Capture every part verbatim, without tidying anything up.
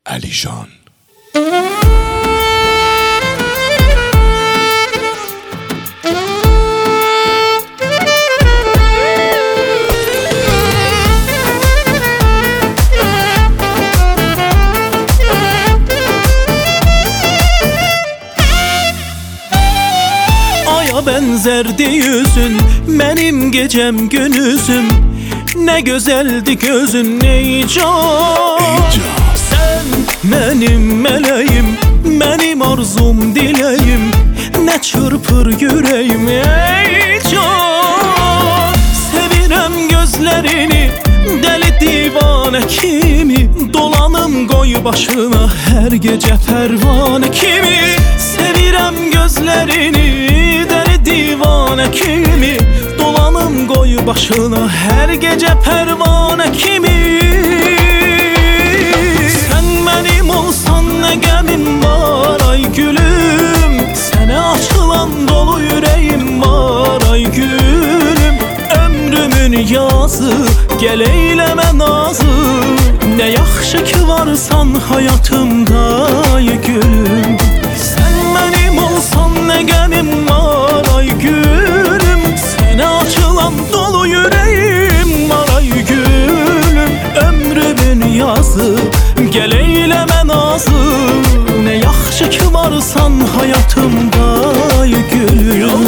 Alican. Aya benzerdi yüzün, benim gecem gündüzüm. Ne güzeldi gözün ey can. Sen benim meleğim, benim arzum dileğim. Ne çırpır yüreğim ey can. Sevirem gözlerini, deli divane kimi. Dolanım koy başına her gece pervane kimi. Sevirem gözlerini, deli divane kimi. Dolanım koy başına her gece pervane kimi. Sen benim olsan ne gemim var ay gülüm. Sana açılan dolu yüreğim var ay gülüm. Ömrümün yazı gel eyleme nazı. Ne yaxşı ki varsan hayatımda ay gülüm. Sen benim olsan ne gemim var ay gülüm. Sana açılan dolu yüreğim var ay gülüm. Ömrümün yazı gel eyleme nazı. Ne yaxşı ki varsan hayatımda ay gülüm.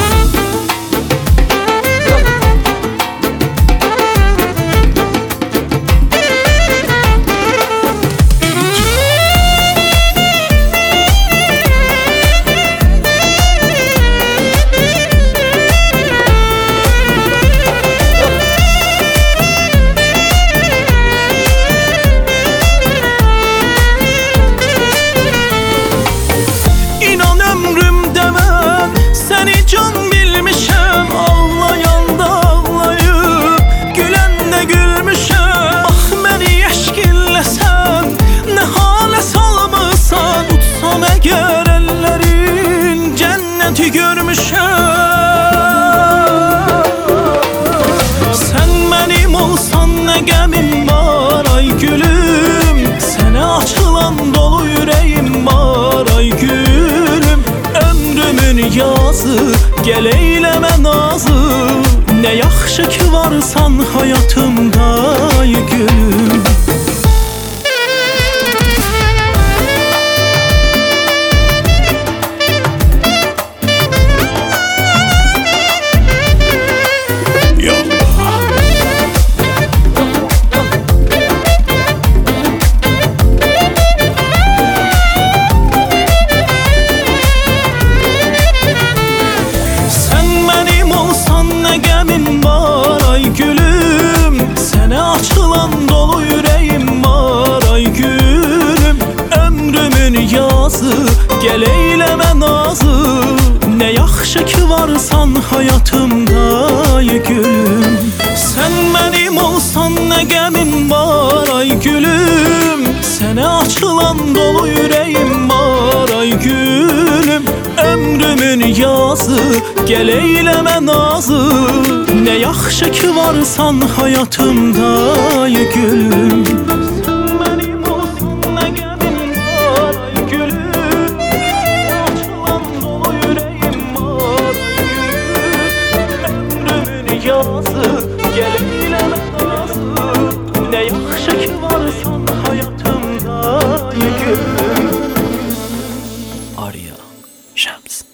Seni can bilmişem, ağlayanda ağlayıp gülende gülmüşem. Ah beni eşkillesen, ne hale salmışsan. Utsam eğer ellerin cenneti görmüşem. Sen benim olsan ne gemim var ay gülüm. Sana açılan dolu yüreğim var ay gülüm. Ömrümün yazı gel eyleme nazı. Ne yaxşı ki varsan hayatımda ay gülüm. Açılan dolu yüreğim var ay gülüm. Ömrümün yazı gel eyleme nazı. Ne yaxşı ki varsan hayatımda ay gülüm. Sen benim olsan ne gemim var ay gülüm. Sana açılan dolu yüreğim var ay gülüm. Ömrümün yazı gel eyleme nazı. Ne yaxşı ki varsan hayatımda ay gülüm. Sen benim olsan ne gemim var ay gülüm. Açılan dolu yüreğim var ay gülüm. Ömrümün yazı gel eyleme nazı. Ne yaxşı ki varsan hayatımda ay gülüm. Arya Şems.